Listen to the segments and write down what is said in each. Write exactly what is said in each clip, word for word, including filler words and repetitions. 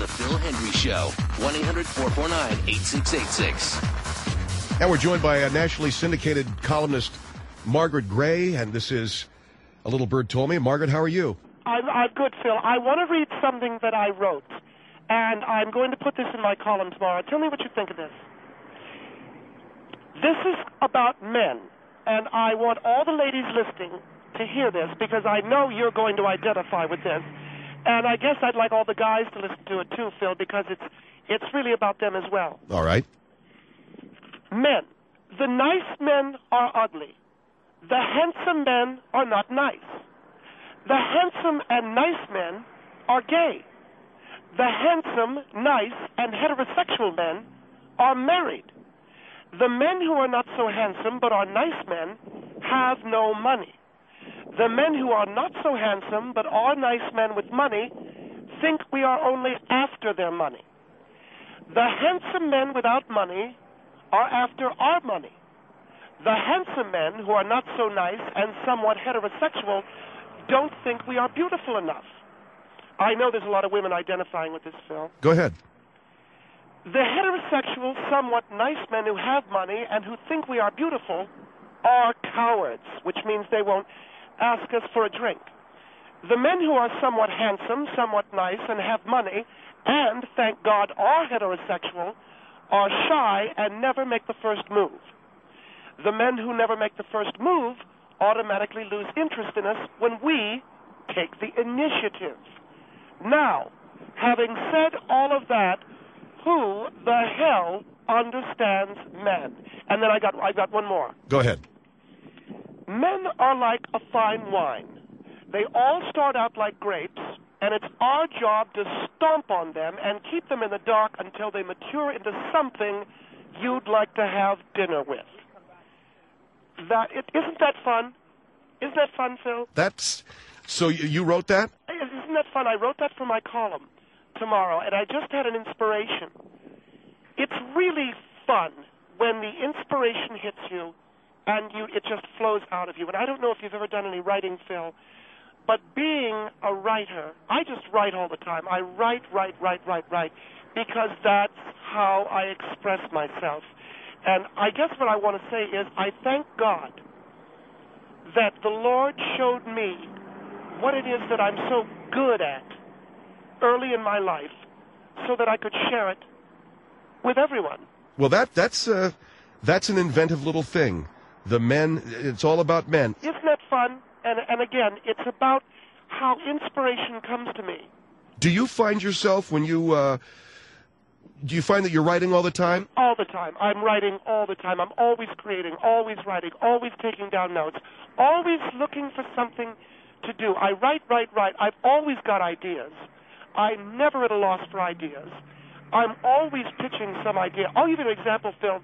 The Phil Hendry Show. one eight hundred four four nine eight six eight six. And we're joined by a nationally syndicated columnist, Margaret Gray, and this is A Little Bird Told Me. Margaret, how are you? I'm, I'm good, Phil. I want to read something that I wrote, and I'm going to put this in my column tomorrow. Tell me what you think of this. This is about men, and I want all the ladies listening to hear this because I know you're going to identify with this. And I guess I'd like all the guys to listen to it too, Phil, because it's it's really about them as well. All right. Men. The nice men are ugly. The handsome men are not nice. The handsome and nice men are gay. The handsome, nice, and heterosexual men are married. The men who are not so handsome but are nice men have no money. The men who are not so handsome but are nice men with money think we are only after their money. The handsome men without money are after our money. The handsome men who are not so nice and somewhat heterosexual don't think we are beautiful enough. I know there's a lot of women identifying with this, Phil. Go ahead. The heterosexual, somewhat nice men who have money and who think we are beautiful are cowards, which means they won't ask us for a drink. The men who are somewhat handsome, somewhat nice, and have money, and, thank God, are heterosexual, are shy and never make the first move. The men who never make the first move automatically lose interest in us when we take the initiative. Now, having said all of that, who the hell understands men? And then I got I got one more. Go ahead. Men are like a fine wine. They all start out like grapes, and it's our job to stomp on them and keep them in the dark until they mature into something you'd like to have dinner with. That it, isn't that fun? Isn't that fun, Phil? That's so you, you wrote that? Isn't that fun? I wrote that for my column tomorrow, and I just had an inspiration. It's really fun when the inspiration hits you and you it just flows out of you. And I don't know if you've ever done any writing, Phil, but being a writer, I just write all the time. I write, write, write, write, write, because that's how I express myself. And I guess what I want to say is I thank God that the Lord showed me what it is that I'm so good at early in my life so that I could share it with everyone. Well, that that's uh, that's an inventive little thing. The men, it's all about men. Isn't that fun? And, and again, it's about how inspiration comes to me. Do you find yourself when you, uh, do you find that you're writing all the time? All the time. I'm writing all the time. I'm always creating, always writing, always taking down notes, always looking for something to do. I write, write, write. I've always got ideas. I'm never at a loss for ideas. I'm always pitching some idea. I'll give you an example, Phil.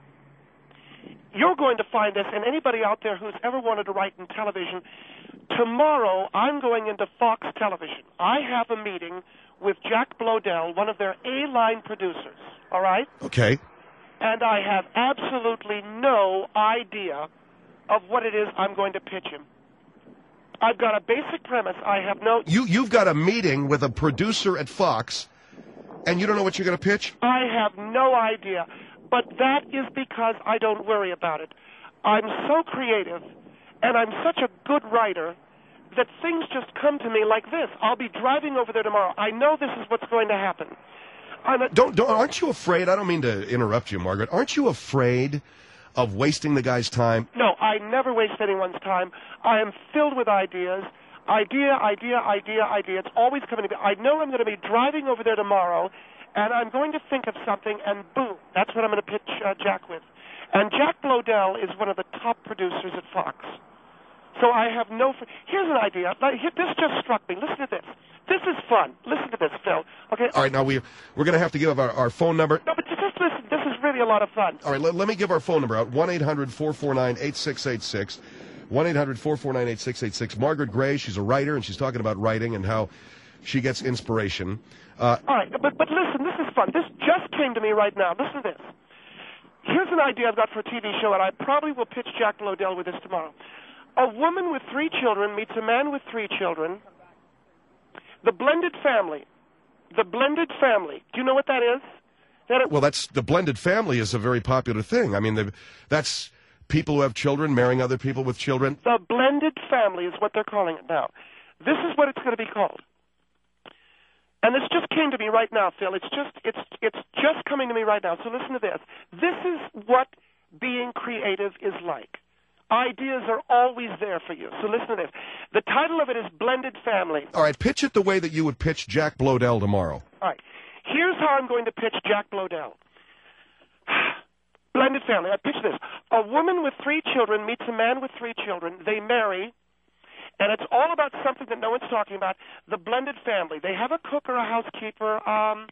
You're going to find this, and anybody out there who's ever wanted to write in television, tomorrow I'm going into Fox Television. I have a meeting with Jack Blodell, one of their A-line producers, all right? Okay. And I have absolutely no idea of what it is I'm going to pitch him. I've got a basic premise. I have no... You, you've got a meeting with a producer at Fox, and you don't know what you're going to pitch? I have no idea. But that is because I don't worry about it. I'm so creative, and I'm such a good writer that things just come to me like this. I'll be driving over there tomorrow. I know this is what's going to happen. I'm a, don't, don't, aren't you afraid? I don't mean to interrupt you, Margaret. Aren't you afraid of wasting the guy's time? No, I never waste anyone's time. I am filled with ideas. Idea, idea, idea, idea. It's always coming to me. I know I'm going to be driving over there tomorrow, and I'm going to think of something, and boom, that's what I'm going to pitch uh, Jack with. And Jack Blodell is one of the top producers at Fox. So I have no... Fr- Here's an idea. This just struck me. Listen to this. This is fun. Listen to this, Phil. Okay. All right, now we, we're going to have to give our, our phone number. No, but just listen. This is really a lot of fun. All right, let, let me give our phone number out, one eight hundred four four nine eight six eight six. one eight hundred four four nine eight six eight six. Margaret Gray, she's a writer, and she's talking about writing and how she gets inspiration. Uh, All right, but, but listen, this is fun. This just came to me right now. Listen to this. Here's an idea I've got for a T V show, and I probably will pitch Jack Blodell with this tomorrow. A woman with three children meets a man with three children. The blended family The blended family. Do you know what that is? That it, Well, that's the blended family is a very popular thing. I mean, the, that's people who have children marrying other people with children. the blended family is what they're calling it now. This is what it's going to be called. And this just came to me right now, Phil. It's just it's it's just coming to me right now. So listen to this. This is what being creative is like. Ideas are always there for you. So listen to this. The title of it is Blended Family. All right, pitch it the way that you would pitch Jack Blodell tomorrow. All right. Here's how I'm going to pitch Jack Blodell. Blended family. I pitch this. A woman with three children meets a man with three children. They marry, and it's all about something that no one's talking about, the blended family. They have a cook or a housekeeper, um,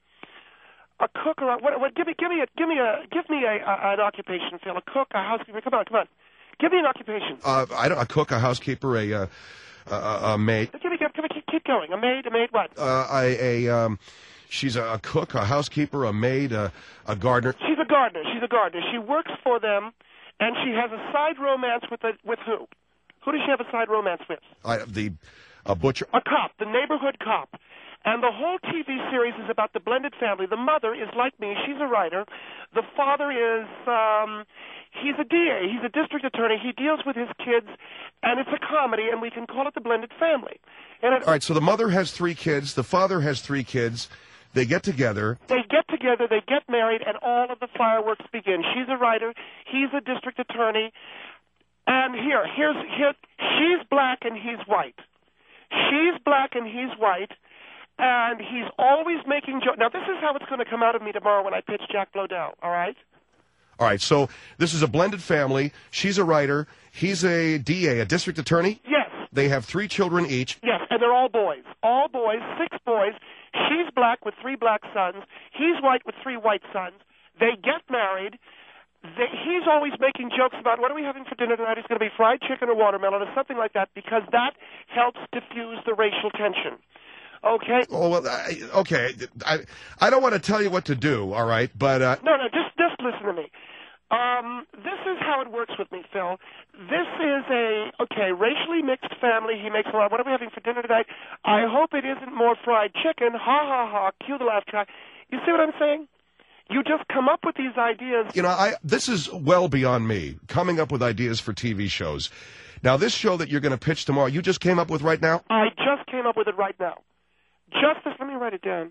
a cook or a, what, what, give me, give me a, give me a, give me a, a, an occupation, Phil. A cook, a housekeeper. Come on, come on. Give me an occupation. Uh, I don't, a cook, a housekeeper, a, uh, a, a maid. Give me, give me, keep, keep going. A maid, a maid, what? Uh, a, a um, she's a, a cook, a housekeeper, a maid, a, a gardener. She's a gardener. She's a gardener. She works for them, and she has a side romance with the, with who? Who does she have a side romance with? I, the a butcher. A cop, the neighborhood cop. And the whole T V series is about the blended family. The mother is like me. She's a writer. The father is, um, he's a D A. He's a district attorney. He deals with his kids, and it's a comedy, and we can call it the blended family. And it, All right, so the mother has three kids. The father has three kids. They get together. They get together, they get married, and all of the fireworks begin. She's a writer. He's a district attorney. And here, here's, here, she's black and he's white. She's black and he's white. And he's always making jokes. Now, this is how it's going to come out of me tomorrow when I pitch Jack Blodell, all right? All right, so this is a blended family. She's a writer. He's a D A, a district attorney. Yes. They have three children each. Yes, and they're all boys. All boys, six boys. She's black with three black sons. He's white with three white sons. They get married. They, he's always making jokes about, what are we having for dinner tonight? It's going to be fried chicken or watermelon or something like that, because that helps diffuse the racial tension. Okay? Oh, well, I, okay. I, I don't want to tell you what to do, all right? But uh, No, no, just, just listen to me. Um, this is how it works with me, Phil. This is a, okay, racially mixed family. He makes a lot. What are we having for dinner tonight? I hope it isn't more fried chicken. Ha, ha, ha. Cue the laugh track. You see what I'm saying? You just come up with these ideas. you know, I this is well beyond me, coming up with ideas for T V shows. Now, this show that you're going to pitch tomorrow, you just came up with right now? I just came up with it right now. Just this, let me write it down.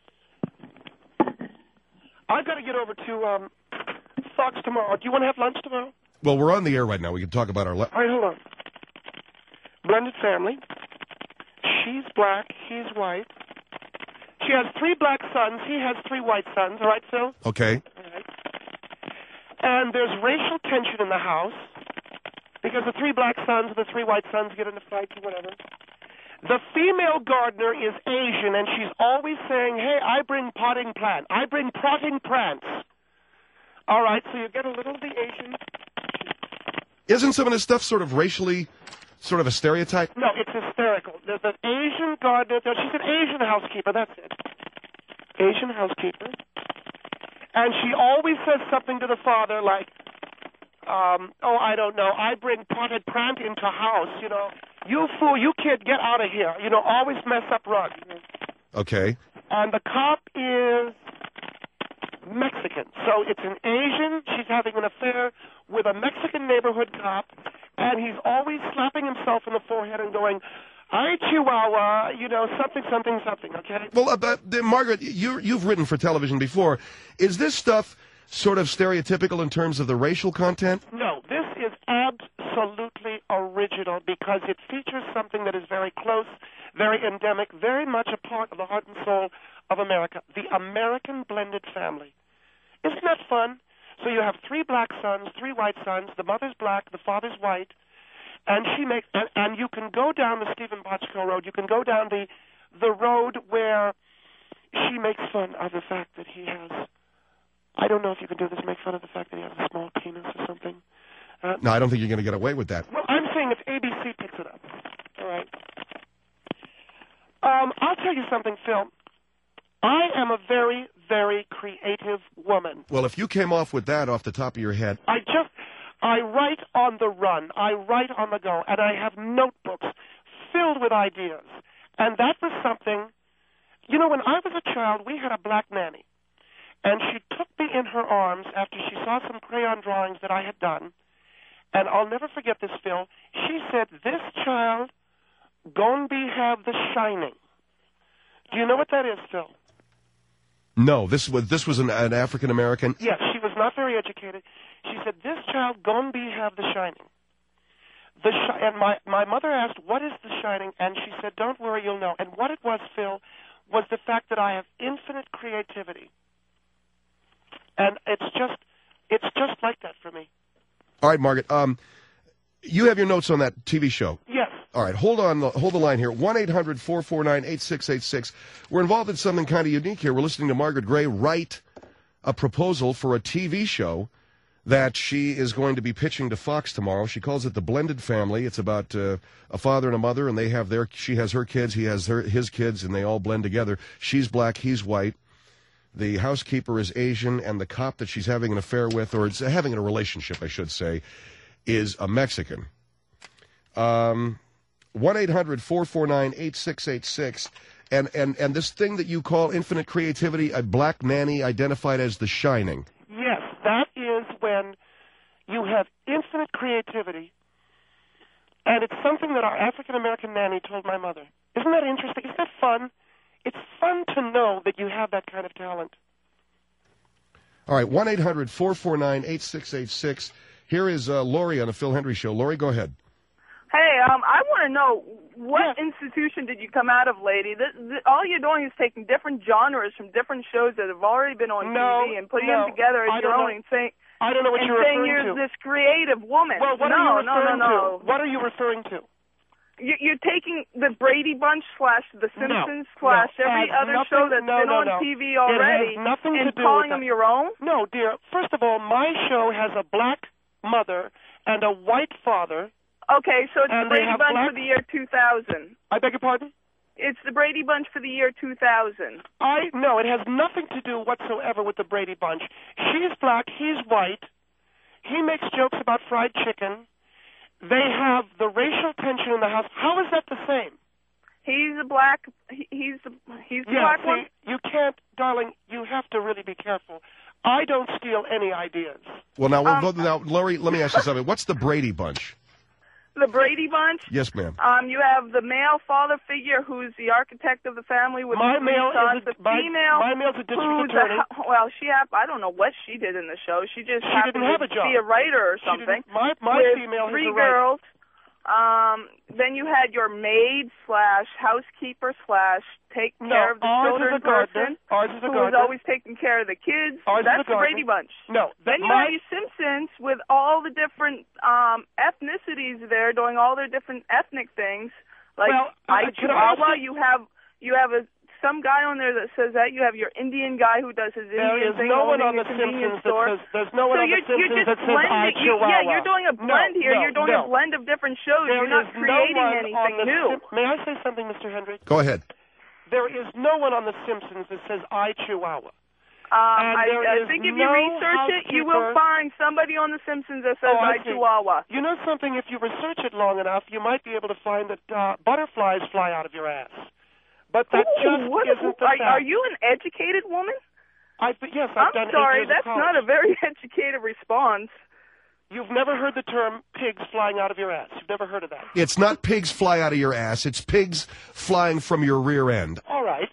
I've got to get over to um, Fox tomorrow. Do you want to have lunch tomorrow? Well, we're on the air right now. We can talk about our... Le- All right, hold on. Blended family. She's black. He's white. She has three black sons. He has three white sons. All right, Phil? okay. All right. And there's racial tension in the house because the three black sons and the three white sons get into fights or whatever. The female gardener is Asian, and she's always saying, hey, I bring potting plant. I bring potting plants. All right, so you get a little of the Asian. Isn't some of this stuff sort of racially, sort of a stereotype? No, it's hysterical. There's an Asian gardener. No, she's an Asian housekeeper. That's it. Asian housekeeper. And she always says something to the father like, um, oh, I don't know, I bring potted plant into house, you know. You fool, you kid, get out of here. You know, always mess up rugs. Okay. And the cop is Mexican. So it's an Asian. She's having an affair with a Mexican neighborhood cop, and he's always slapping himself in the forehead and going, "Ay, Chihuahua," you know, something, something, something, okay? Well, uh, but, uh, Margaret, you, you've written for television before. Is this stuff sort of stereotypical in terms of the racial content? No, this is absolutely original because it features something that is very close, very endemic, very much a part of the heart and soul of America, the American blended family. Isn't that fun? So you have three black sons, three white sons, the mother's black, the father's white, and she makes, and, and you can go down the Stephen Bochco Road, you can go down the, the road where she makes fun of the fact that he has, I don't know if you can do this, make fun of the fact that he has a small penis or something. Uh, No, I don't think you're going to get away with that. well, I'm saying if A B C picks it up. All right. Um, I'll tell you something, Phil. I am a very, very creative woman. Well, if you came off with that off the top of your head, I just, I write on the run. I write on the go, and I have notebooks filled with ideas. And that was something You know, when I was a child, we had a black nanny. And she took me in her arms after she saw some crayon drawings that I had done. And I'll never forget this, Phil. She said, this child gon' be have the shining. Do you know what that is, Phil? No, this was this was an, an African American. Yes, she was not very educated. She said, this child gon' be have the shining. The shi- and my, my mother asked, what is the shining? And she said, don't worry, you'll know. And what it was, Phil, was the fact that I have infinite creativity. And it's just, it's just like that for me. All right, Margaret. Um, you have your notes on that T V show. Yes. All right, hold on, hold the line here. one eight hundred four four nine eight six eight six. We're involved in something kind of unique here. We're listening to Margaret Gray write a proposal for a T V show that she is going to be pitching to Fox tomorrow. She calls it The Blended Family. It's about uh, a father and a mother, and they have their, she has her kids, he has her, his kids, and they all blend together. She's black, he's white. The housekeeper is Asian, and the cop that she's having an affair with, or it's having a relationship, I should say, is a Mexican. Um, one eight hundred four four nine eight six eight six. And, and, and this thing that you call infinite creativity, a black nanny identified as The Shining. Yes, that is when you have infinite creativity, and it's something that our African-American nanny told my mother. Isn't that interesting? Isn't that fun? It's fun to know that you have that kind of talent. All right, one eight hundred four four nine eight six eight six. Here is uh, Lori on the Phil Hendry Show. Lori, go ahead. Hey, um, I want to know, what Yeah. institution did you come out of, lady? This, this, all you're doing is taking different genres from different shows that have already been on No, T V and putting no, them together as I your don't own know. and saying, I don't know what and you're saying referring you're to. this creative woman. Well, what no, are you no, referring no, no. to? What are you referring to? You, you're taking the Brady Bunch slash The Simpsons no, slash no, every has other nothing, show that's no, been no, on no. T V It already has nothing and to do calling with them that. your own? No, dear. First of all, my show has a black mother and a white father. Okay, so it's And the they Brady have Bunch black- for the year two thousand. I beg your pardon? It's the Brady Bunch for the year two thousand. I no, it has nothing to do whatsoever with the Brady Bunch. She's black, he's white. He makes jokes about fried chicken. They have the racial tension in the house. How is that the same? He's a black. he- He's the he's the Yeah, black see, one. you can't, darling. You have to really be careful. I don't steal any ideas. Well, now, well, Um, now, Lori, let me ask you something. What's the Brady Bunch? The Brady Bunch. Yes, ma'am. Um, you have the male father figure who's the architect of the family with My the three male sons. is a, the my, female my male's a district who's attorney. a, well, she hap- I don't know what she did in the show. She just She happened didn't have to a job. be a writer or She something. didn't- my my with female three is a writer. girls. Um, then you had your maid slash housekeeper slash take No, care of the ours children is a gardener. person Ours is a who was gardener. always taking care of the kids. Ours is That's a the Brady gardener. Bunch. No, that Then you my, have your Simpsons with all the different um, ethnicities there doing all their different ethnic things. Like Well, uh, I could I ask Chihuahua, you- you have you have a some guy on there that says that. You have your Indian guy who does his there Indian is thing no one owning on a the convenience Simpsons store. that says there's no one so on you're, the Simpsons you're just that says I blending. You, Chihuahua. yeah, you're doing a blend no, here. No, you're doing no. a blend of different shows. There you're not is creating no one anything on the new. Sim- May I say something, Mister Hendry? Go ahead. There is no one on the Simpsons that says I Chihuahua. Um, And I, there I is think if no you research it, you will housekeeper- find somebody on The Simpsons that says Oh, I I see. Chihuahua. You know something? If you research it long enough, you might be able to find that uh, butterflies fly out of your ass. But that Ooh, just what, isn't the are, fact. are you an educated woman? I, yes, I've I'm done eight sorry, years of that's college. not a very educated response. You've never heard the term pigs flying out of your ass. You've never heard of that. It's not pigs fly out of your ass. It's pigs flying from your rear end. All right.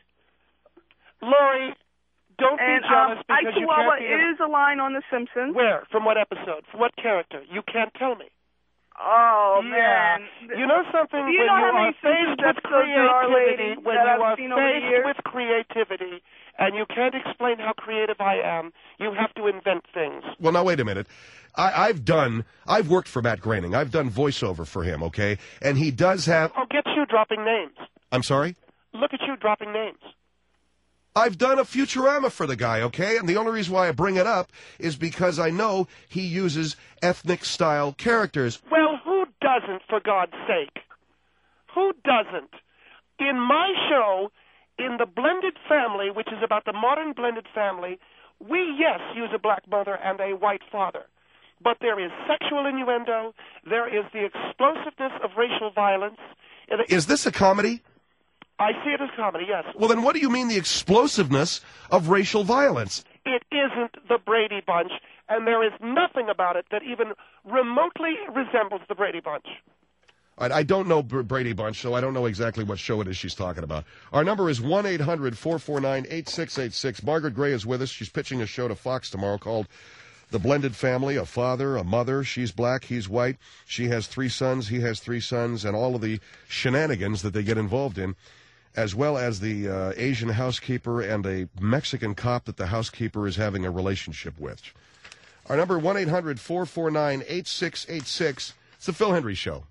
Lori, don't And be jealous um, I because you Chihuahua can't be a- is a line on The Simpsons. Where? From what episode? From what character? You can't tell me. Oh, Yeah. man. You know something? Do you when know you how are many Simpsons faced with episodes there are, creativity, lady, when that you I've are seen over the faced years? with creativity and you can't explain how creative I am, you have to invent things. Well, now, wait a minute. I, I've done, I've worked for Matt Groening. I've done voiceover for him, okay? And he does have, Oh, get you dropping names. I'm sorry? Look at you dropping names. I've done a Futurama for the guy, okay? And the only reason why I bring it up is because I know he uses ethnic-style characters. Well, who doesn't, for God's sake? Who doesn't? In my show, in the blended family, which is about the modern blended family, we, yes, use a black mother and a white father. But there is sexual innuendo. There is the explosiveness of racial violence. Is this a comedy? I see it as comedy, yes. Well, then what do you mean the explosiveness of racial violence? It isn't the Brady Bunch, and there is nothing about it that even remotely resembles the Brady Bunch. I, I don't know Br- Brady Bunch, so I don't know exactly what show it is she's talking about. Our number is one eight hundred four four nine eight six eight six. Margaret Gray is with us. She's pitching a show to Fox tomorrow called The Blended Family, a father, a mother. She's black, he's white. She has three sons, he has three sons, and all of the shenanigans that they get involved in, as well as the uh, Asian housekeeper and a Mexican cop that the housekeeper is having a relationship with. Our number, one eight hundred four four nine eight six eight six. It's the Phil Hendrie Show.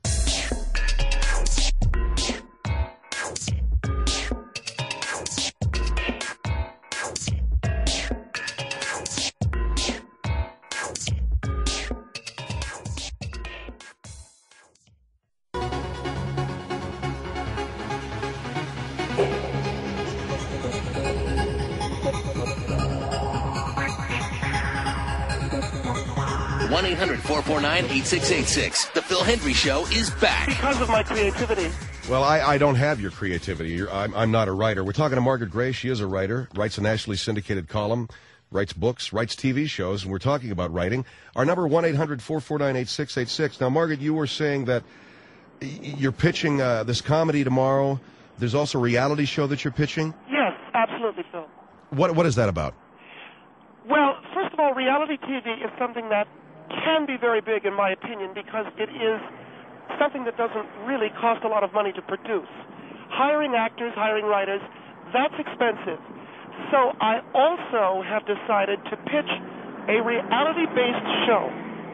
one eight hundred four four nine eight six eight six. The Phil Hendrie Show is back. Because of my creativity. Well, I, I don't have your creativity. You're, I'm, I'm not a writer. We're talking to Margaret Gray. She is a writer, writes a nationally syndicated column, writes books, writes T V shows, and we're talking about writing. Our number, one eight hundred four four nine eight six eight six. Now, Margaret, you were saying that you're pitching uh, this comedy tomorrow. There's also a reality show that you're pitching? Yes, absolutely, Phil. What What is that about? Well, first of all, reality T V is something that can be very big, in my opinion, because it is something that doesn't really cost a lot of money to produce. Hiring actors, hiring writers, that's expensive. So I also have decided to pitch a reality-based show.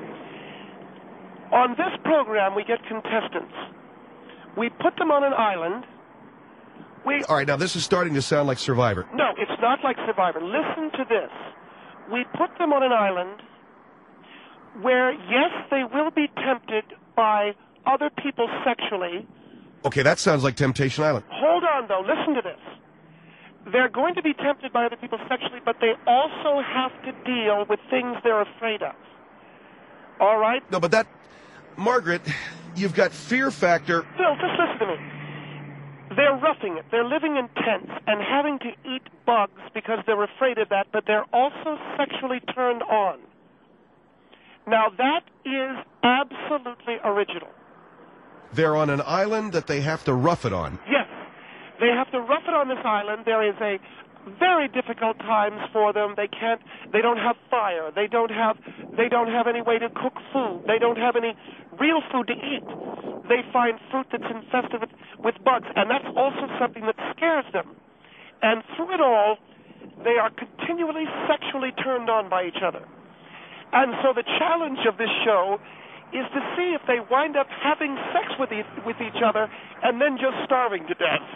On this program, we get contestants. We put them on an island. We All right, now this is starting to sound like Survivor. No, it's not like Survivor. Listen to this. We put them on an island where, yes, they will be tempted by other people sexually. Okay, that sounds like Temptation Island. Hold on, though. Listen to this. They're going to be tempted by other people sexually, but they also have to deal with things they're afraid of. All right? No, but that, Margaret, you've got fear factor. Phil, just listen to me. They're roughing it. They're living in tents and having to eat bugs because they're afraid of that, but they're also sexually turned on. Now, that is absolutely original. They're on an island that they have to rough it on. Yes. They have to rough it on this island. There is a very difficult times for them. They can't, they don't have fire. They don't have, they don't have any way to cook food. They don't have any real food to eat. They find fruit that's infested with, with bugs, and that's also something that scares them. And through it all, they are continually sexually turned on by each other. And so the challenge of this show is to see if they wind up having sex with, e- with each other and then just starving to death.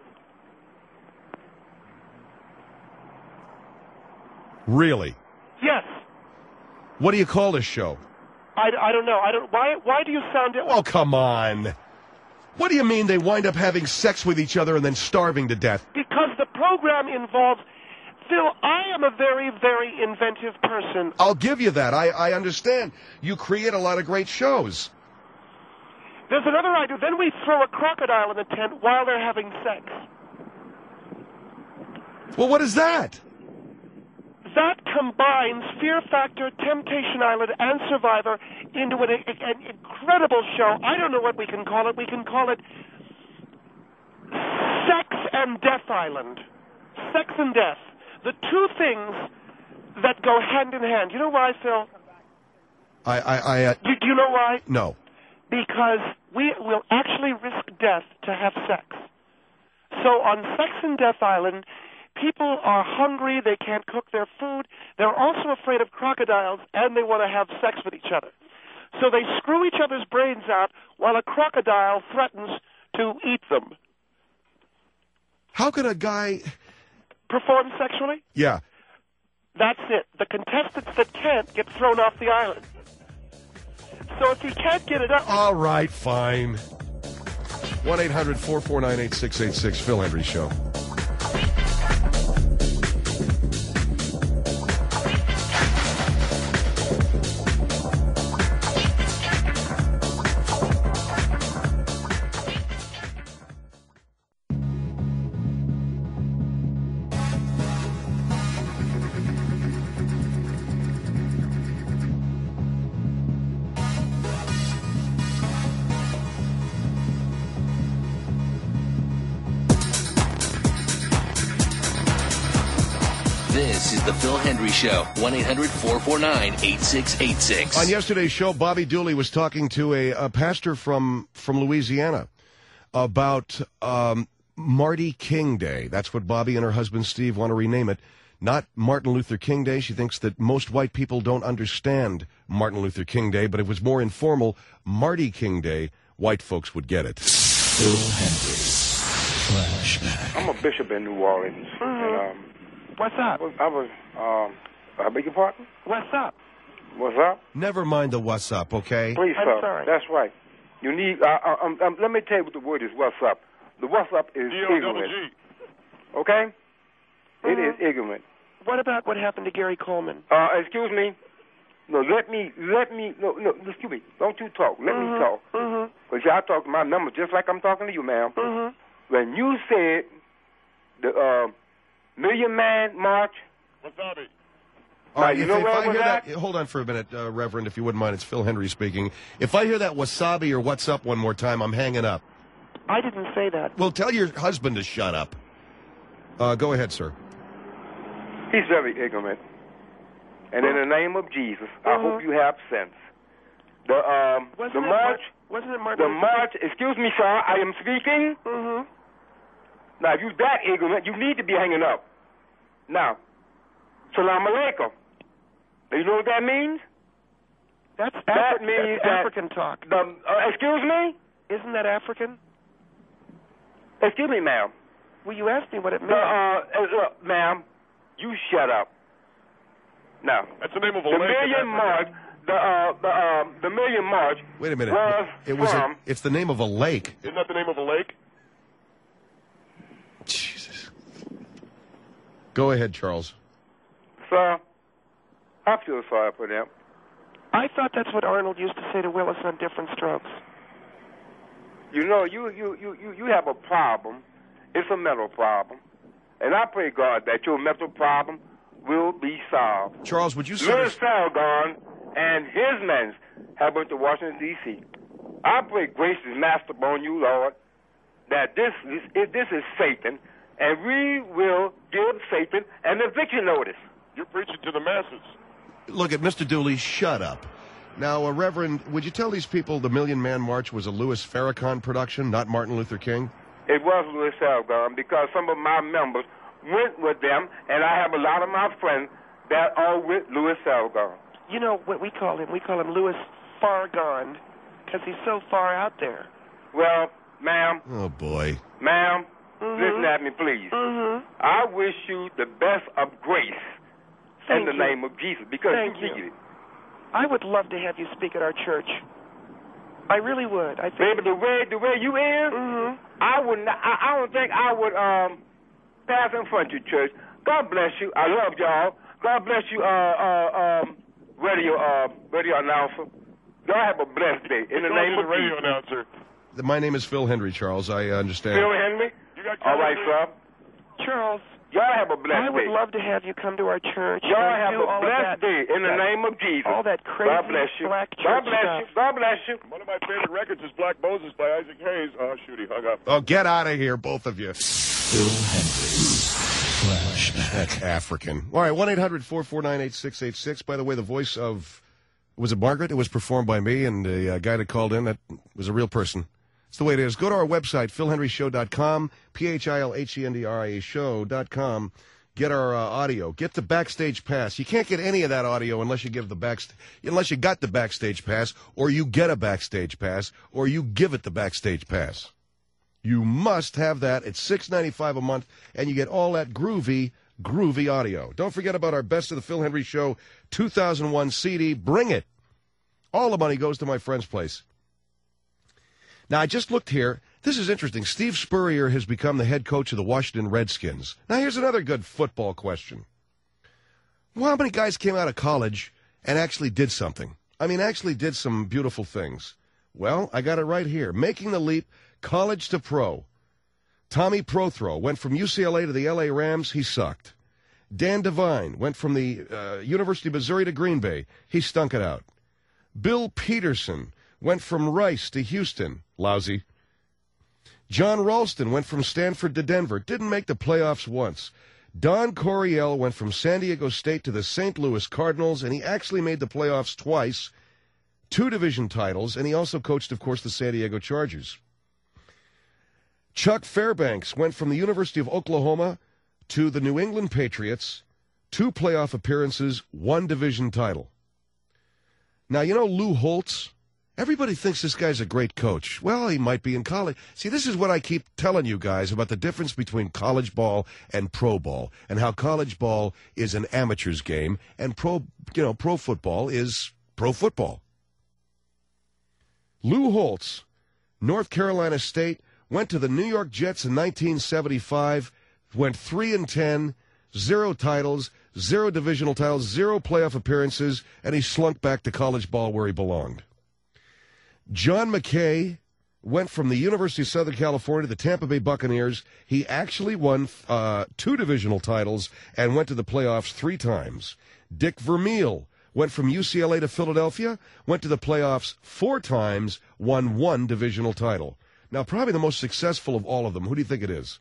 Really? Yes. What do you call this show? I, I don't know. I don't. Why? Why do you sound it? Oh, come on. What do you mean they wind up having sex with each other and then starving to death? Because the program involves. Phil, I am a very, very inventive person. I'll give you that. I, I understand. You create a lot of great shows. There's another idea. Then we throw a crocodile in the tent while they're having sex. Well, what is that? That combines Fear Factor, Temptation Island, and Survivor into an, an incredible show. I don't know what we can call it. We can call it Sex and Death Island. Sex and death. The two things that go hand in hand. You know why, Phil? I, I, I uh, Do, do you know why? no. Because we will actually risk death to have sex. So on Sex and Death Island, people are hungry, they can't cook their food, they're also afraid of crocodiles, and they want to have sex with each other. So they screw each other's brains out while a crocodile threatens to eat them. How could a guy... Perform sexually? Yeah. That's it. The contestants that can't get thrown off the island. So if you can't get it up... All right, fine. one eight hundred four four nine eight six eight six, Phil Hendrie Show. This is the Phil Hendry Show. one eight hundred four four nine eight six eight six. On yesterday's show, Bobby Dooley was talking to a, a pastor from, from Louisiana about um, Marty King Day. That's what Bobby and her husband Steve want to rename it. Not Martin Luther King Day. She thinks that most white people don't understand Martin Luther King Day, but if it was more informal, Marty King Day, white folks would get it. Phil Hendry's Flashback. I'm a bishop in New Orleans. Mm-hmm. And, um, What's up? I was, I was um, I beg your pardon? What's up? What's up? Never mind the what's up, okay? Please, I'm sir. sorry. That's right. You need, uh, uh, um, um, let me tell you what the word is, what's up. The what's up is ignorant. Okay? Mm-hmm. It is ignorant. What about what happened to Gary Coleman? Uh, excuse me. No, let me, let me, no, no, excuse me. Don't you talk. Let Mm-hmm. me talk. Mm-hmm. Because y'all talk to my number just like I'm talking to you, ma'am. Mm-hmm. When you said the uh, Million Man March, Wasabi. All right, you if, know if where I I was hear at? that, hold on for a minute, uh, Reverend, if you wouldn't mind. It's Phil Hendry speaking. If I hear that wasabi or what's up one more time, I'm hanging up. I didn't say that. Well, tell your husband to shut up. Uh, go ahead, sir. he's very ignorant. And in the name of Jesus, I Mhm. hope you have sense. The um, Wasn't the it march, Mar- wasn't it Martin the Luther march. Excuse me, sir. I am speaking. Mm-hmm. Now, if you're that ignorant, you need to be hanging up. Now, salam alaikum. You know what that means? That's, That Afri- means that's that- African talk. The uh, excuse me. Isn't that African? Excuse me, ma'am. Well, you asked me what it The, meant. uh, uh, look, ma'am, you shut up. Now, That's the name of a the lake. in Million Africa. March, the uh, the uh, the Million March Wait a minute. was It was. A, from. it's the name of a lake. Isn't that the name of a lake? Jesus. Go ahead, Charles. Sir, I feel sorry for them. I thought that's what Arnold used to say to Willis on Different Strokes. You know, you you you you you have a problem. It's a mental problem, and I pray God that your mental problem will be solved. Charles, would you say Louis Farrakhan and his men have went to Washington, D C I pray grace is master upon you, Lord, that this is, this is Satan, and we will give Satan an eviction notice. You're preaching to the masses. Look at Mister Dooley, shut up. Now, uh, Reverend, would you tell these people the Million Man March was a Louis Farrakhan production, not Martin Luther King? It was Louis Farrakhan because some of my members went with them, and I have a lot of my friends that are with Louis Farrakhan. You know what we call him? We call him Louis Fargone because he's so far out there. Well, ma'am, Oh, boy. ma'am, Mhm. listen at me, please. Mm-hmm. I wish you the best of grace Thank in the you. name of Jesus because Thank you you. need it. I would love to have you speak at our church. I really would. I think. Baby, the way the way you is, Mm-hmm. I would not, I, I don't think I would um pass in front of your church. God bless you. I love y'all. God bless you, uh, uh, um, radio, uh, radio announcer. Y'all have a blessed day in the Call name you of the radio Jesus. announcer. My name is Phil Hendry, Charles. I understand. Phil Henry. You got All right, California? sir. Charles, Y'all have a blessed I would day. love to have you come to our church. Y'all and have do a all of blessed that, day in the that- name of Jesus. all that crazy God bless you. black God church bless stuff. you. God bless you. One of my favorite records is Black Moses by Isaac Hayes. Oh, shoot, he hung up. Oh, get out of here, both of you. Phil Hendry's Flashback. That's African. All right, one eight hundred four four nine eight six eight six. By the way, the voice of, was it Margaret? It was performed by me, and the uh, guy that called in, that was a real person. It's the way it is. Go to our website, phil henry show dot com, P H I L H E N D R I A show dot com. Get our uh, audio. Get the Backstage Pass. You can't get any of that audio unless you give the backst- unless you got the Backstage Pass, or you get a Backstage Pass, or you give it the Backstage Pass. You must have that. It's six ninety-five a month, and you get all that groovy, groovy audio. Don't forget about our Best of the Phil Hendry Show two thousand one C D. Bring it. All the money goes to my friend's place. Now, I just looked here. This is interesting. Steve Spurrier has become the head coach of the Washington Redskins. Now, here's another good football question. Well, how many guys came out of college and actually did something? I mean, actually did some beautiful things. Well, I got it right here. Making the leap, college to pro. Tommy Prothro went from U C L A to the L A Rams. He sucked. Dan Devine went from the uh, University of Missouri to Green Bay. He stunk it out. Bill Peterson went from Rice to Houston. Lousy. John Ralston went from Stanford to Denver. Didn't make the playoffs once. Don Coryell went from San Diego State to the Saint Louis Cardinals, and he actually made the playoffs twice, two division titles, and he also coached, of course, the San Diego Chargers. Chuck Fairbanks went from the University of Oklahoma to the New England Patriots, two playoff appearances, one division title. Now, you know Lou Holtz? Everybody thinks this guy's a great coach. Well, he might be in college. See, this is what I keep telling you guys about the difference between college ball and pro ball, and how college ball is an amateur's game, and pro, you know, pro football is pro football. Lou Holtz, North Carolina State, went to the New York Jets in nineteen seventy-five, went three and ten, zero titles, zero divisional titles, zero playoff appearances, and he slunk back to college ball where he belonged. John McKay went from the University of Southern California to the Tampa Bay Buccaneers. He actually won uh, two divisional titles and went to the playoffs three times. Dick Vermeil went from U C L A to Philadelphia, went to the playoffs four times, won one divisional title. Now, probably the most successful of all of them. Who do you think it is?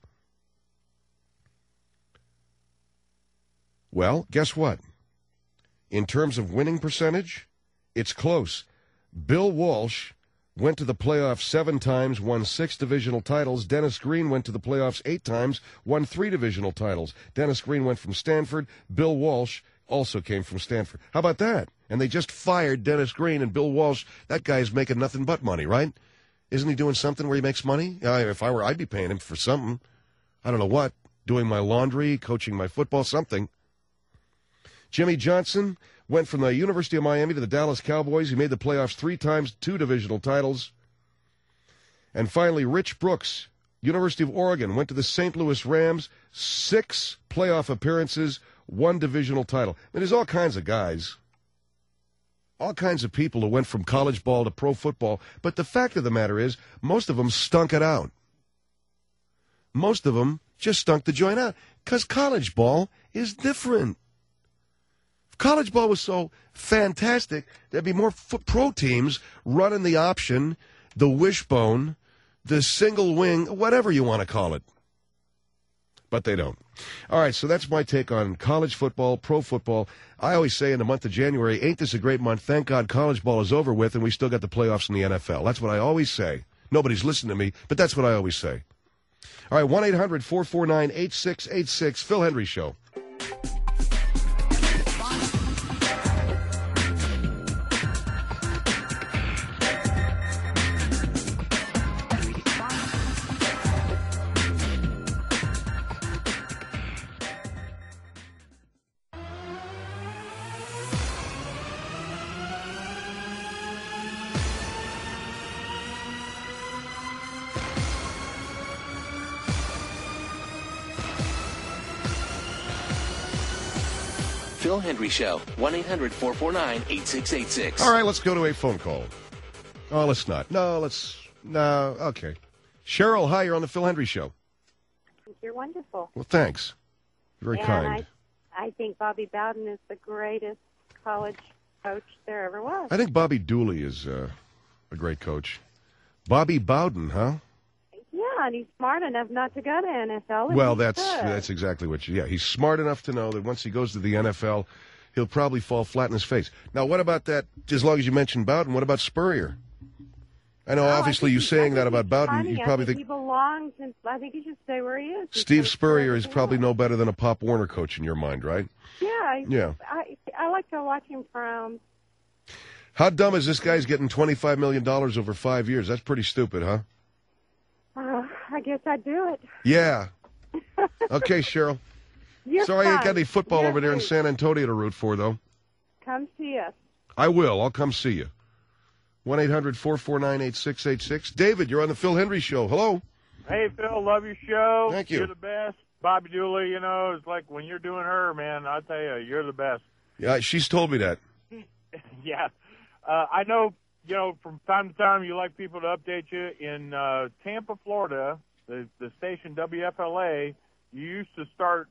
Well, guess what? In terms of winning percentage, it's close. Bill Walsh went to the playoffs seven times, won six divisional titles. Dennis Green went to the playoffs eight times, won three divisional titles. Dennis Green went from Stanford. Bill Walsh also came from Stanford. How about that? And they just fired Dennis Green, and Bill Walsh, that guy's making nothing but money, right? Isn't he doing something where he makes money? Uh, if I were, I'd be paying him for something. I don't know what. Doing my laundry, coaching my football, something. Jimmy Johnson went from the University of Miami to the Dallas Cowboys. He made the playoffs three times, two divisional titles. And finally, Rich Brooks, University of Oregon, went to the Saint Louis Rams, six playoff appearances, one divisional title. I mean, there's all kinds of guys, all kinds of people who went from college ball to pro football. But the fact of the matter is, most of them stunk it out. Most of them just stunk the joint out because college ball is different. If college ball was so fantastic, there'd be more f- pro teams running the option, the wishbone, the single wing, whatever you want to call it. But they don't. All right, so that's my take on college football, pro football. I always say in the month of January, ain't this a great month? Thank God college ball is over with, and we still got the playoffs in the N F L. That's what I always say. Nobody's listening to me, but that's what I always say. All right, one eight hundred four four nine eight six eight six, Phil Hendrie Show. Phil Hendrie Show, one eight hundred four four nine eight six eight six. All right, let's go to a phone call. Oh, let's not. No, let's... No, okay. Cheryl, hi, you're on the Phil Hendrie Show. You're wonderful. Well, thanks. You're very and kind. I, I think Bobby Bowden is the greatest college coach there ever was. I think Bobby Dooley is uh, a great coach. Bobby Bowden, huh? Yeah, and he's smart enough not to go to N F L. Well, that's good. that's exactly what you... Yeah, he's smart enough to know that once he goes to the N F L, he'll probably fall flat in his face. Now, what about that, as long as you mentioned Bowden, what about Spurrier? I know, Oh, obviously, I you think saying he, that about Bowden, funny. you I probably think, think... he belongs, and I think he should stay where he is. He's Steve so Spurrier is good. probably no better than a Pop Warner coach in your mind, right? Yeah, I, Yeah. I, I like to watch him from... How dumb is this guy's getting twenty-five million dollars over five years? That's pretty stupid, huh? Uh, I guess I'd do it. Yeah. Okay, Cheryl. You're Sorry, I ain't got fine. any football You're over there in fine. San Antonio to root for, though. Come see us. I will. I'll come see you. one eight hundred four four nine eight six eight six. David, you're on the Phil Hendrie Show. Hello. Hey, Phil, love your show. Thank you. You're the best. Bobby Dooley, you know, it's like when you're doing her, man, I tell you, you're the best. Yeah, she's told me that. Yeah. Uh, I know, you know, from time to time you like people to update you. In uh, Tampa, Florida, the, the station W F L A, you used to start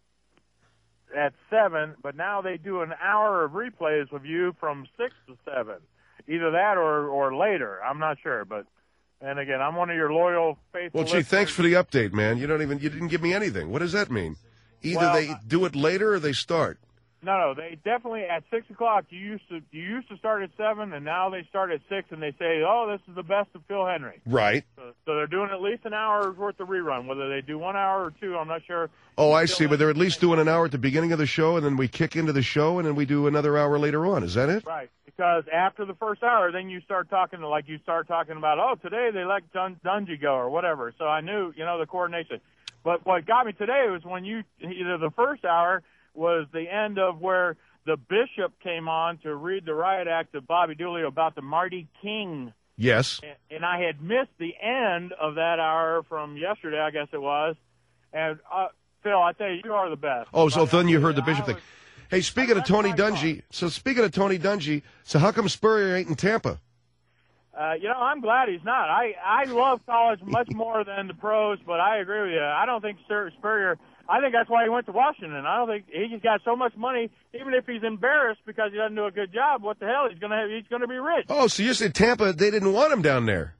at seven, but now they do an hour of replays with you from six to seven. Either that or, or later. I'm not sure, but and again, I'm one of your loyal, faithful Well, gee, listeners. thanks for the update, man. You don't even you didn't give me anything. What does that mean? Either Well, they do it later or they start. No, no, they definitely at six o'clock. You used to you used to start at seven, and now they start at six, and they say, "Oh, this is the best of Phil Henry." Right. So, so they're doing at least an hour's worth of rerun. Whether they do one hour or two, I'm not sure. Oh, I see. But they're at least doing an hour at the beginning of the show, and then we kick into the show, and then we do another hour later on. Is that it? Right. Because after the first hour, then you start talking to, like you start talking about, oh, today they let Dun- Dungy go or whatever. So I knew, you know, the coordination. But what got me today was when you either the first hour was the end of where the bishop came on to read the riot act of Bobby Dooley about the Marty King. Yes. And, and I had missed the end of that hour from yesterday, I guess it was. And, uh, Phil, I tell you, you are the best. Oh, so But then I- you heard the I bishop was- thing. Hey, speaking of Tony Dungy, so speaking of Tony Dungy, so how come Spurrier ain't in Tampa? Uh, you know, I'm glad he's not. I, I love college much more than the pros, but I agree with you. I don't think Spur- Spurrier, I think that's why he went to Washington. I don't think he just got so much money, even if he's embarrassed because he doesn't do a good job, what the hell, he's going to have, he's going to be rich. Oh, so you said Tampa, they didn't want him down there.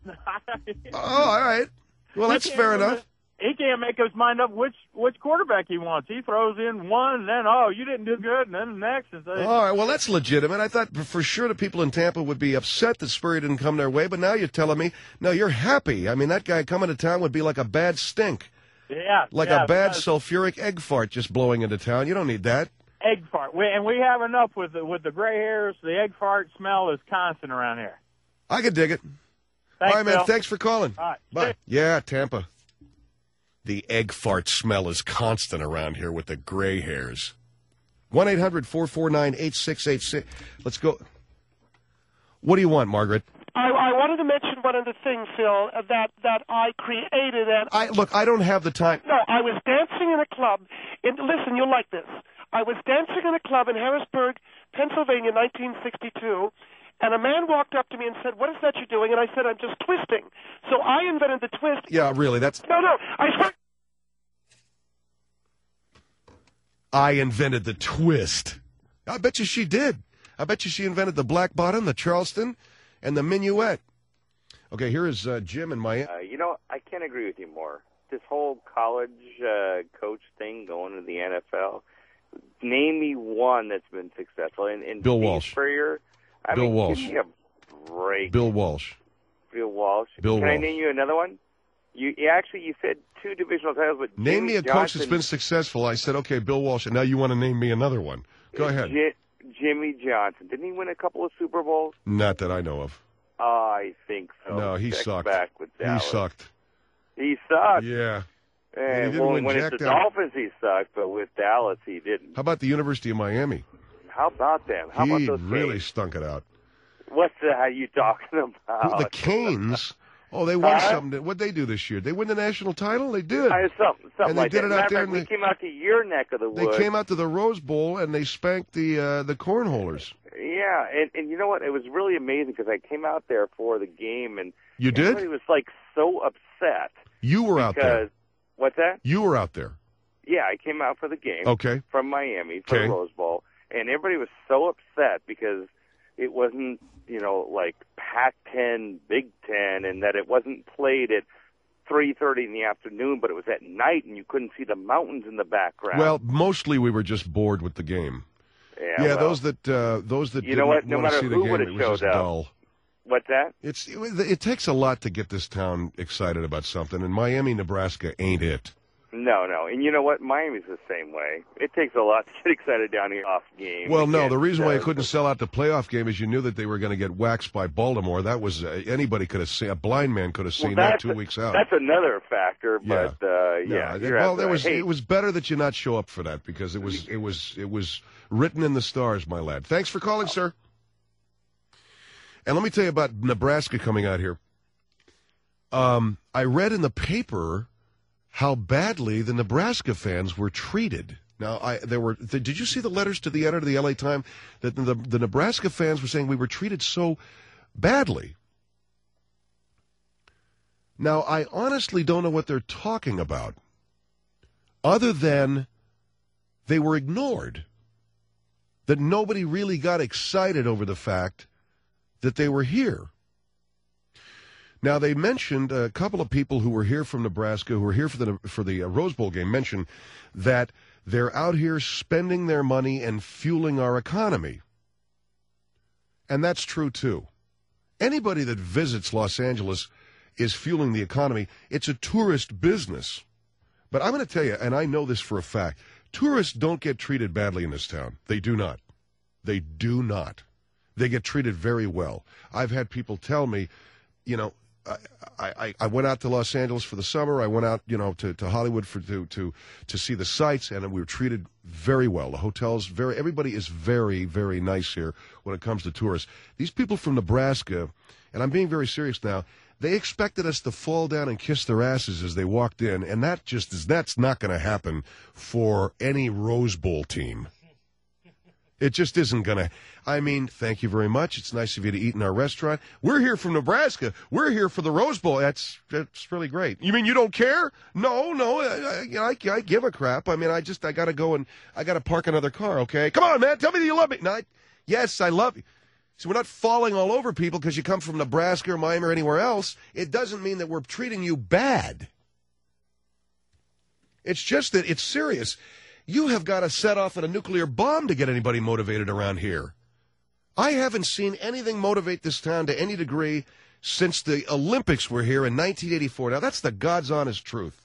Oh, all right. Well, that's He fair can't- enough. He can't make his mind up which which quarterback he wants. He throws in one, and then, oh, you didn't do good, and then the next. And so, All right, well, that's legitimate. I thought for sure the people in Tampa would be upset that Spurrier didn't come their way, but now you're telling me, no, you're happy. I mean, that guy coming to town would be like a bad stink, yeah, like yeah, a bad because sulfuric egg fart just blowing into town. You don't need that. egg fart. We, and we have enough with the, with the gray hairs. The egg fart smell is constant around here. I could dig it. Thanks, All right, man, Phil. thanks for calling. All right. Bye. Yeah, Tampa. The egg fart smell is constant around here with the gray hairs. one eight hundred four four nine eight six eight six. Let's go. What do you want, Margaret? I, I wanted to mention one other thing, Phil, uh, that that I created. And I look, I don't have the time. no, I was dancing in a club. In, listen, you'll like this. I was dancing in a club in Harrisburg, Pennsylvania, nineteen sixty-two. And a man walked up to me and said, "What is that you're doing?" And I said, "I'm just twisting." So I invented the twist. Yeah, really, that's... No, no, I swear. I invented the twist. I bet you she did. I bet you she invented the black bottom, the Charleston, and the minuet. Okay, here is uh, Jim in Miami. Uh, you know, I can't agree with you more. This whole college uh, coach thing going to the N F L. Name me one that's been successful. And, and Bill Steve Walsh. Spurrier, I Bill mean, Walsh. give me a break. Bill Walsh. Bill Walsh. Bill Can I Walsh. name you another one? You, you actually you said two divisional titles, but Name Jimmy me a Johnson, coach that's been successful. I said, okay, Bill Walsh, and now you want to name me another one. Go ahead. Ji- Jimmy Johnson. Didn't he win a couple of Super Bowls? Not that I know of. I think so. No, he Check sucked. Back with He Dallas. sucked. He sucked. Yeah. And he And didn't when, win when jack it's the down. Dolphins, he sucked, but with Dallas, he didn't. How about the University of Miami? How about them? How he about those really Canes? stunk it out. What the hell are you talking about? The Canes? Oh, they won Huh? something. What'd they do this year? They win the national title? They did. I, something something And they like did that. it out Matter there of in fact, the- we came out to your neck of the They woods. came out to the Rose Bowl and they spanked the uh, the cornholers. Yeah, and, and you know what? It was really amazing because I came out there for the game, and You did? everybody was like so upset. You were out because, there. What's that? You were out there. Yeah, I came out for the game. Okay. From Miami for Okay. the Rose Bowl, and everybody was so upset because it wasn't, you know, like Pac ten, Big Ten, and that it wasn't played at three thirty in the afternoon, but it was at night, and you couldn't see the mountains in the background. Well, mostly we were just bored with the game. yeah, Yeah, well, those that uh, those that You didn't know what? No want to matter see the who game, would've it was just showed up. dull. What's that? It's it, it takes a lot to get this town excited about something, and Miami, Nebraska ain't it. No, no. And you know what? Miami's the same way. It takes a lot to get excited down the off game. Well, no, against, the reason why you uh, couldn't sell out the playoff game is you knew that they were going to get waxed by Baltimore. That was uh, anybody could have seen. A blind man could have well, seen that that's two a- weeks out. That's another factor, Yeah. but uh, yeah, No, you're well, absolutely there was right. Hey, it was better that you not show up for that because it was it was it was written in the stars, my lad. Thanks for calling, sir. And let me tell you about Nebraska coming out here. Um, I read in the paper how badly the Nebraska fans were treated. Now, I there were. Th- did you see the letters to the editor of the L A Times that the, the Nebraska fans were saying we were treated so badly? Now, I honestly don't know what they're talking about, other than they were ignored. That nobody really got excited over the fact that they were here. Now, they mentioned a couple of people who were here from Nebraska, who were here for the for the uh, Rose Bowl game, mentioned that they're out here spending their money and fueling our economy. And that's true, too. Anybody that visits Los Angeles is fueling the economy. It's a tourist business. But I'm going to tell you, and I know this for a fact, tourists don't get treated badly in this town. They do not. They do not. They get treated very well. I've had people tell me, you know, I, I, I went out to Los Angeles for the summer. I went out, you know, to, to Hollywood for to, to to see the sights, and we were treated very well. The hotels, very everybody is very, very nice here when it comes to tourists. These people from Nebraska, and I'm being very serious now, they expected us to fall down and kiss their asses as they walked in, and that just is that's not going to happen for any Rose Bowl team. It just isn't going to. I mean, thank you very much. It's nice of you to eat in our restaurant. We're here from Nebraska. We're here for the Rose Bowl. That's that's really great. You mean you don't care? No, no. I, I, I give a crap. I mean, I just, I got to go and I got to park another car, okay? Come on, man. Tell me that you love me. No, I, yes, I love you. So we're not falling all over people because you come from Nebraska or Miami or anywhere else. It doesn't mean that we're treating you bad. It's just that it's serious. You have got to set off at a nuclear bomb to get anybody motivated around here. I haven't seen anything motivate this town to any degree since the Olympics were here in nineteen eighty-four. Now, that's the God's honest truth.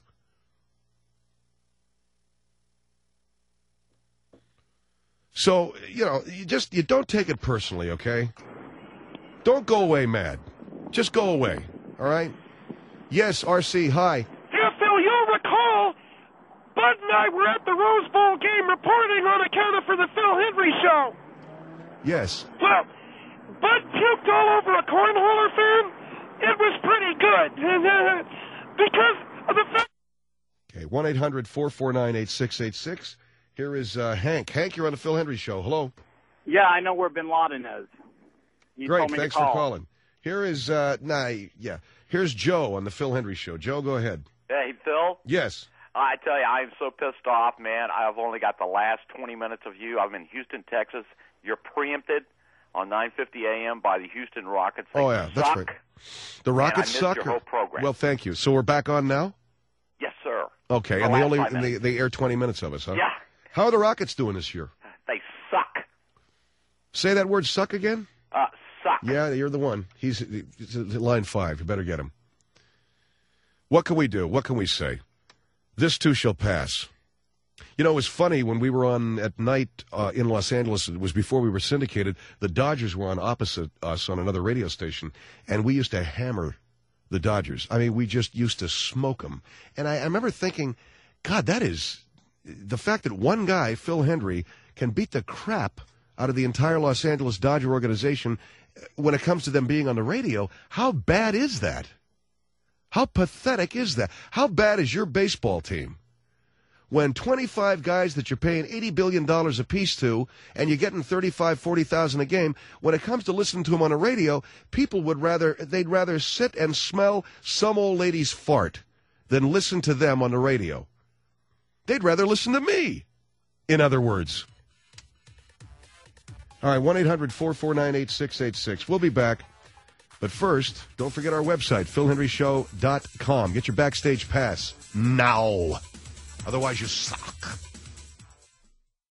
So, you know, you just, you don't take it personally, okay? Don't go away mad. Just go away, all right? Yes, R C, hi. Yeah, Phil, you'll recall Bud and I were at the Rose Bowl game reporting on account of for the Phil Hendry Show. Yes. Well, Bud puked all over a cornholer fan. It was pretty good. Because of the fact... Okay, one eight hundred four four nine eight six eight six. Here is uh, Hank. Hank, you're on the Phil Hendry Show. Hello. Yeah, I know where Bin Laden is. You Great, told me thanks to call. for calling. Here is, uh, nah, yeah. Here's Joe on the Phil Hendry Show. Joe, go ahead. Hey, Phil. Yes. I tell you, I am so pissed off, man. I've only got the last twenty minutes of you. I'm in Houston, Texas. You're preempted on nine fifty a.m. by the Houston Rockets. They oh, yeah, suck. that's right. The Rockets Man, I missed suck? your whole program. Well, thank you. So we're back on now? Yes, sir. Okay, The and they last only five and they, minutes. they air twenty minutes of us, huh? Yeah. How are the Rockets doing this year? They suck. Say that word, suck, again? Uh, suck. Yeah, you're the one. He's, he's at line five. You better get him. What can we do? What can we say? This too shall pass. You know, it was funny when we were on at night uh, in Los Angeles. It was before we were syndicated. The Dodgers were on opposite us on another radio station, and we used to hammer the Dodgers. I mean, we just used to smoke them. And I, I remember thinking, God, that is the fact that one guy, Phil Hendry, can beat the crap out of the entire Los Angeles Dodger organization when it comes to them being on the radio. How bad is that? How pathetic is that? How bad is your baseball team? When twenty-five guys that you're paying eighty billion dollars apiece to, and you're getting thirty-five, forty thousand a game, when it comes to listening to them on the radio, people would rather, they'd rather sit and smell some old lady's fart than listen to them on the radio. They'd rather listen to me, in other words. All right, one eight hundred four four nine eight six eight six. We'll be back. But first, don't forget our website, phil hendry show dot com. Get your backstage pass now. Otherwise, you suck.